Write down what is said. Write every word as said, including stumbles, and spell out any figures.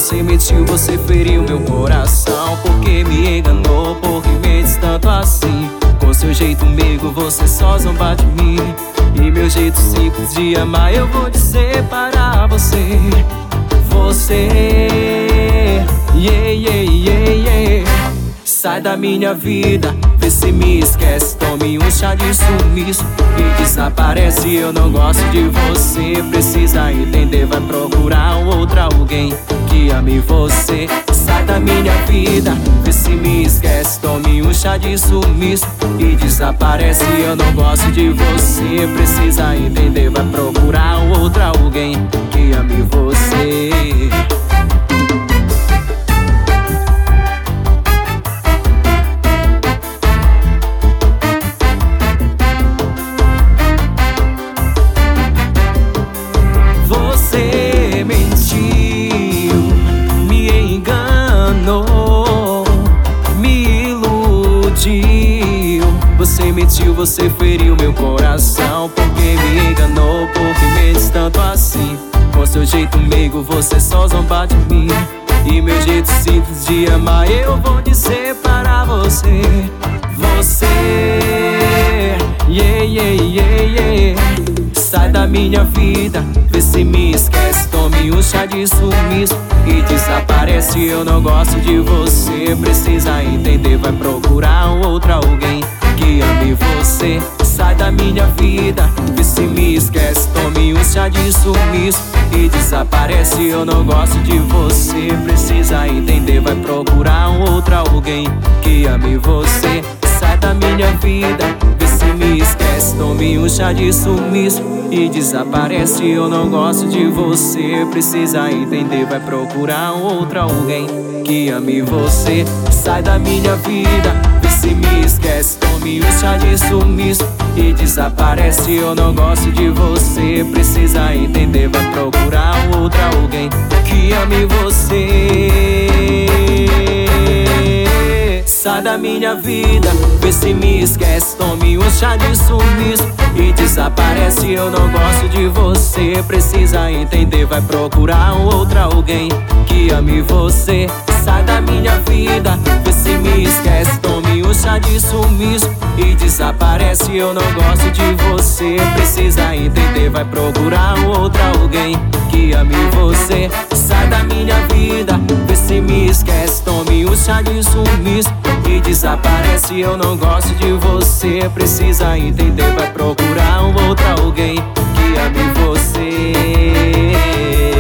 Você mentiu, você feriu meu coração, porque me enganou, porque me diz tanto assim. Com seu jeito meigo você só zomba de mim, e meu jeito simples de amar eu vou dizer para você. Você, yeah, yeah, yeah, yeah. Sai da minha vida, vê se me esquece. Tome um chá de sumiço e desaparece. Eu não gosto de você, precisa entender. Vai procurar um outro alguém que ame você. Sai da minha vida, vê se me esquece. Tome um chá de sumiço e desaparece. Eu não gosto de você, precisa entender. Vai procurar um outro alguém que ame você. Você mentiu, me enganou, me iludiu. Você mentiu, você feriu meu coração, porque me enganou, porque me diz tanto assim. Com seu jeito meigo você só zomba de mim, e meu jeito simples de amar eu vou dizer para você. Você, yeah, yeah, yeah, yeah. Sai da minha vida, vê se me esquece. Tome um chá de sumiço e desaparece. Eu não gosto de você, precisa entender. Vai procurar um outro alguém que ame você. Sai da minha vida, vê se me esquece. Tome um chá de sumiço e desaparece. Eu não gosto de você, precisa entender. Vai procurar um outro alguém que ame você. Sai da minha vida, vê se me esquece. Tome um chá de sumiço e desaparece. Eu não gosto de você, precisa entender. Vai procurar um outro alguém que ame você. Sai da minha vida, vê se me esquece. Tome um chá de sumiço e desaparece. Eu não gosto de você, precisa entender. Vai procurar um outro alguém que ame você. Sai da minha vida, vê se me esquece. Tome um chá de sumiço e desaparece. Eu não gosto de você, precisa entender. Vai procurar um outro alguém que ame você. Sai da minha vida, vê se me esquece. Tome um chá de sumiço e desaparece. Eu não gosto de você, precisa entender. Vai procurar um outro alguém que ame você. Sai da minha vida, vê se me esquece. Tome um chá de sumiço e desaparece. Eu não gosto de você, precisa entender. Vai procurar um outro alguém que ame você.